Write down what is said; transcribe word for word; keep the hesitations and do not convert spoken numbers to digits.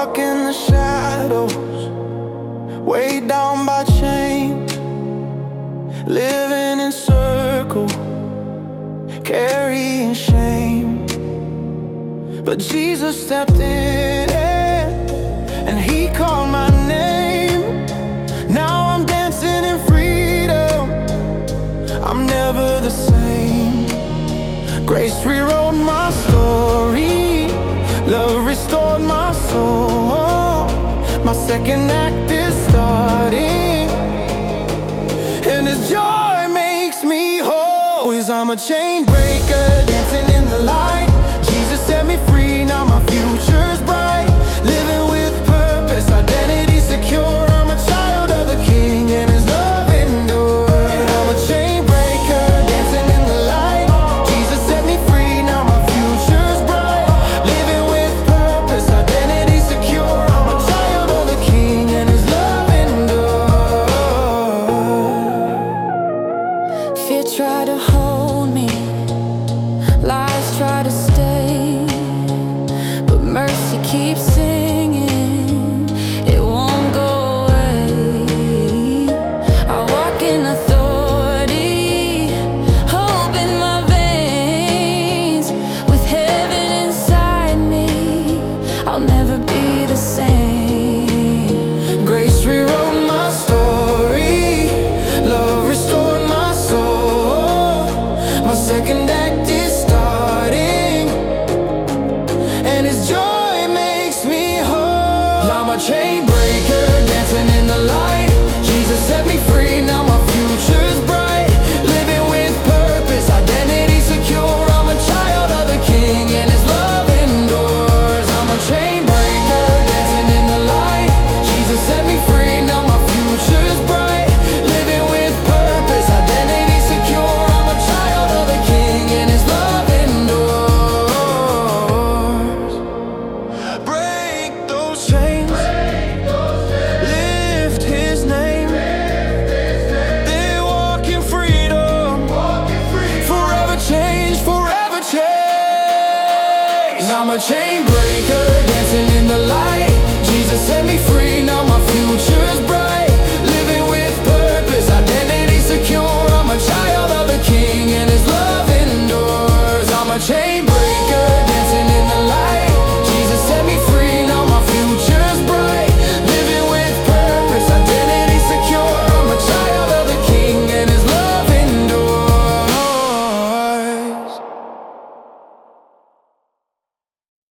stuck in the shadows, weighed down by chains, living in circles, carrying shame. But Jesus stepped in and He called my name. Now I'm dancing in freedom, I'm never the same. Grace rewrote my story, love restored my soul. My second act is starting, and His joy makes me whole. 'Cause I'm a chain breaker, dancing in the light. Jesus set me free, now my future's bright. Living with purpose, identity secure. I'm a child of the King, and His love endures. And I'm a chain breaker, dancing in the light. Jesus set me free, now my future's bright. Living with purpose, identity secure. I'm a child of the King, and His love endures. Fear tried to hold me, lies try to stay, but mercy keeps singing, it won't go away. I walk in authority, hope in my veins. With heaven inside me, I'll never be the same. Grace rewrote my story, love restored my soul. My second act is starting, and His joy makes me whole. I'm a chain breaker, dancing in the light. Jesus set me free, now my future's bright. Living with purpose, identity secure. I'm a child of the King, and His love endures. I'm a chain breaker, dancing in the light. Jesus set me free, now my future's bright. Living with purpose, identity secure. I'm a child of the King, and His love endures. Break those chains, lift His name. They walk in freedom, forever changed, forever changed. I'm a chain breaker.